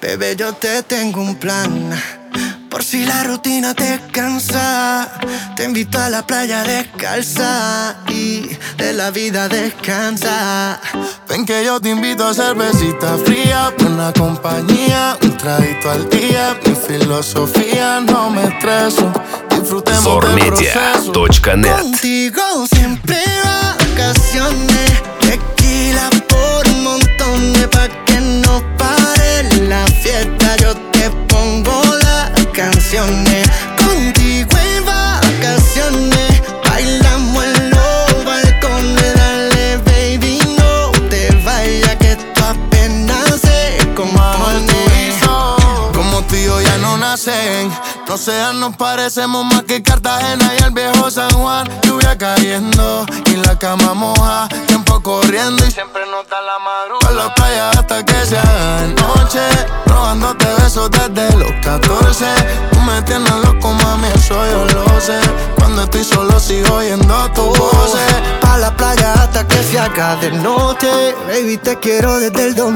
Bebé, yo te tengo un plan. Por si la rutina te cansa, te invito a la playa descalza y de la vida descansa. Ven que yo te invito a cervecita fría, buena compañía, un traguito al día. Mi filosofía, no me estreso, disfrutemos del proceso. Zormedia.net. Contigo siempre vacaciones, tequila por un montón de pa' que no pare la fiesta. Yo te pongo las canciones, contigo en vacaciones, bailamos en los balcones. Dale baby, no te vayas que esto apenas se compone. Como tú y yo ya no nacen, no sean, nos parecemos más que Cartagena y el viejo San Juan. Lluvia cayendo y la cama moja, tiempo corriendo y siempre nota la madrugada. Por la playa hasta que se haga de noche, robándote besos desde los 14. Tú me tienes loco, mami, eso yo lo sé. Cuando estoy solo sigo oyendo tu voz. Pa' la playa hasta que se haga de noche, baby, te quiero desde el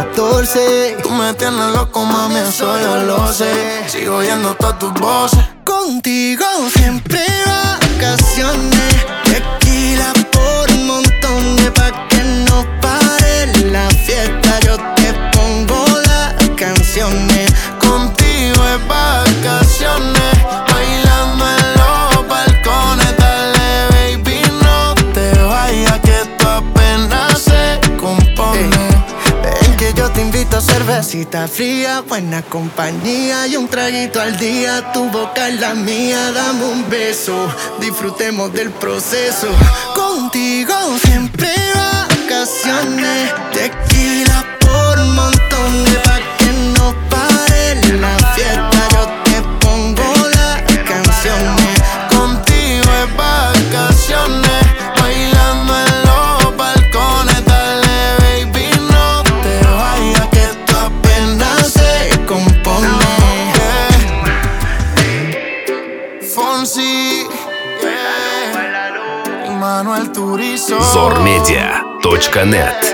2014. Tú me tienes loco, mami, eso yo lo sé. Sigo oyendo todas tus voces. Contigo siempre vacaciones, tequila por un montón de pa' que no pare la fiesta. Yo te pongo las canciones, contigo es vacaciones, bailando en los balcones. Dale baby, no te vayas que esto apenas se compone. Ven que yo te invito a cervecita fría, buena compañía y un traguito al día. Tu boca es la mía, dame un beso, disfrutemos del proceso. Contigo siempre vacaciones, tequila por un montón de pa' que no pare la fiesta. Yo te pongo las canciones, contigo es vacaciones, bailando en los balcones. Dale baby, no te vayas que esto apenas se compone. Fonsi, y Manuel Turizo. Zormedia.net.